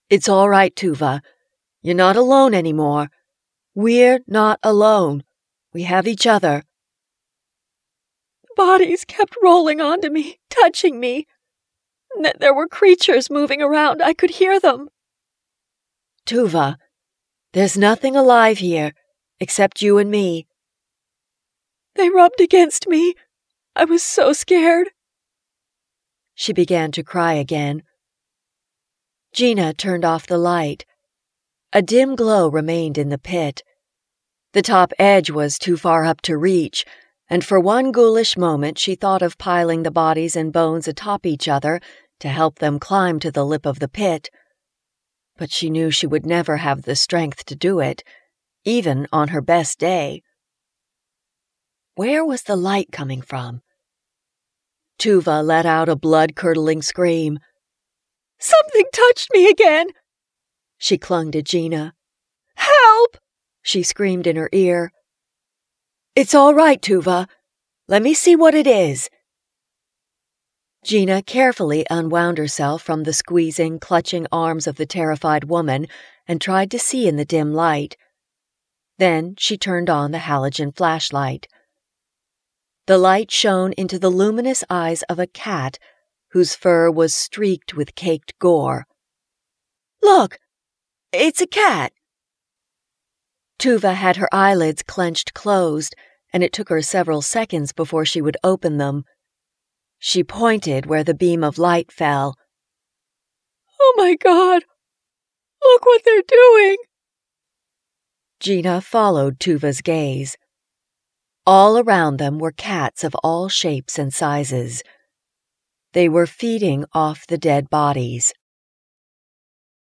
It's all right, Tuva. You're not alone anymore. We're not alone. We have each other. The bodies kept rolling onto me, touching me. There were creatures moving around. I could hear them. Tuva, there's nothing alive here except you and me. They rubbed against me. I was so scared. She began to cry again. Gina turned off the light. A dim glow remained in the pit. The top edge was too far up to reach, and for one ghoulish moment she thought of piling the bodies and bones atop each other to help them climb to the lip of the pit. But she knew she would never have the strength to do it, even on her best day. Where was the light coming from? Tuva let out a blood-curdling scream. Something touched me again. She clung to Gina. Help! She screamed in her ear. It's all right, Tuva. Let me see what it is. Gina carefully unwound herself from the squeezing, clutching arms of the terrified woman and tried to see in the dim light. Then she turned on the halogen flashlight. The light shone into the luminous eyes of a cat whose fur was streaked with caked gore. Look! It's a cat! Tuva had her eyelids clenched closed, and it took her several seconds before she would open them. She pointed where the beam of light fell. Oh my God! Look what they're doing! Gina followed Tuva's gaze. All around them were cats of all shapes and sizes. They were feeding off the dead bodies.